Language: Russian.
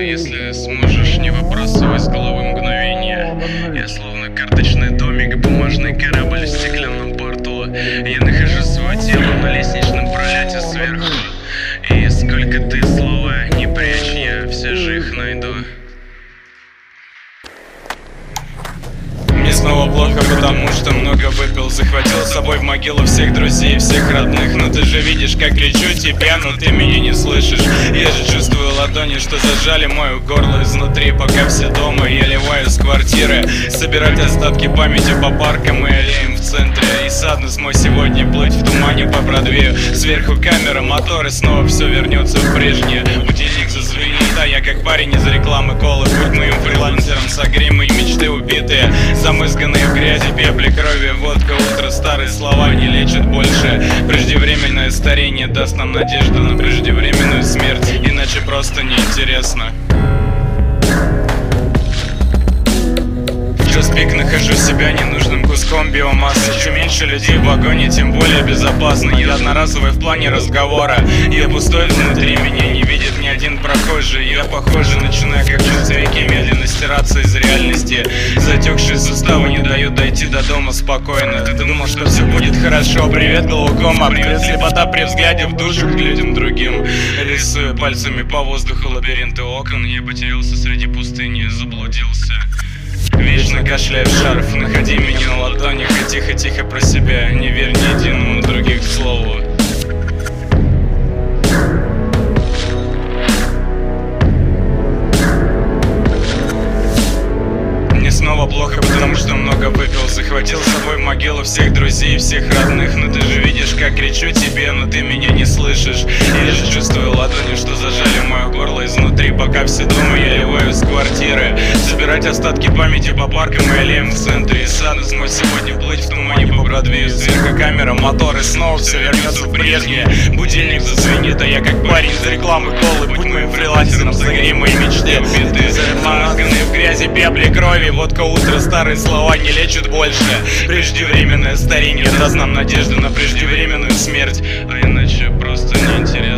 если сможешь, не выбрасывай с головы мгновения. Я словно карточный домик, бумажный корабль в стеклянном порту. Я нахожу свое тело на лестничном пролете сверху. И сколько ты слова не прячь, я все же их найду. Мне снова плохо, потому что много выпил. Захватил с собой в могилу всех друзей, всех родных. Но ты же видишь, как кричу тебя, но ты меня не слышишь. Я же чувствую ладони, что зажали мое горло изнутри. Пока все дома, я ливаю с квартиры. Собирать остатки памяти по паркам и аллеям в центре. И садно мой сегодня плыть в тумане по Бродвею. Сверху камера, мотор, и снова все вернется в прежнее. Будильник зазвенит, а я как парень из рекламы колы. Будь моим фрилансером, согрей мои мечты убитые, замызганные в грязи, пепле, крови, водка, утро, старые слова не лечат больше. Преждевременное старение даст нам надежду на преждевременную смерть, иначе просто неинтересно. В час пик нахожу себя ненужным куском биомассы. Чем меньше людей в вагоне, тем более безопасно. Я одноразовый в плане разговора. Я пустой внутри, меня не видит ни один прохожий. Я, похоже, начинаю как чувствовики медленно стираться из реальности. Затекшие суставы не дают дойти до дома спокойно. Ты думал, что все будет хорошо? Привет, глаукома. Привет, слепота при взгляде в душу к людям другим. Рисуя пальцами по воздуху лабиринты окон, я потерялся среди пустыни, заблудился. Вечно кашляю в шарф, находи меня на ладонях и тихо-тихо про себя. Не верь ни единому других слову. Мне снова плохо, потому что много выпил. Захватил с собой в могилу всех друзей, всех родных. Но ты же видишь, как кричу тебе, но ты меня не слышишь. Я же чувствую ладони, что зажали мое горло изнутри. Пока все дома, я ливаю с квартиры. Собирать остатки памяти по паркам и аллеям в центре. И садно смой сегодня плыть в тумане по Бродвею. Сверху камера, мотор, и снова все вернется в прежнее. Будильник зазвенит, а я как парень из рекламы колы. Будь моим фрилансером, согрей мои мечты убитые, замазганные в грязи, пепле, крови, водка, утро, старые слова не лечат больше. Преждевременное старение даст нам надежду на преждевременную смерть, а иначе просто неинтересно.